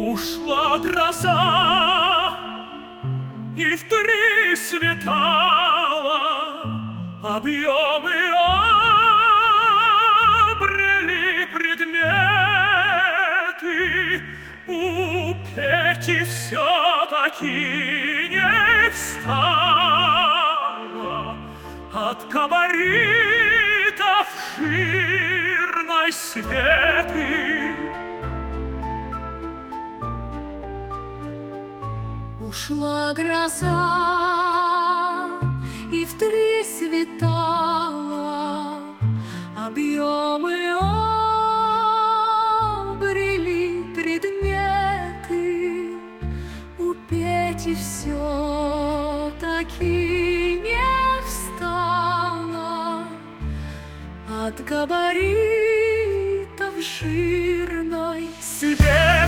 Ушла гроза, и в три светала объемы обрели предметы. У Пети все-таки не встала от габаритов жирной светы. Ушла гроза, и в три светала объемы обрели предметы. У Пети все-таки не встала от габаритов жирной Свет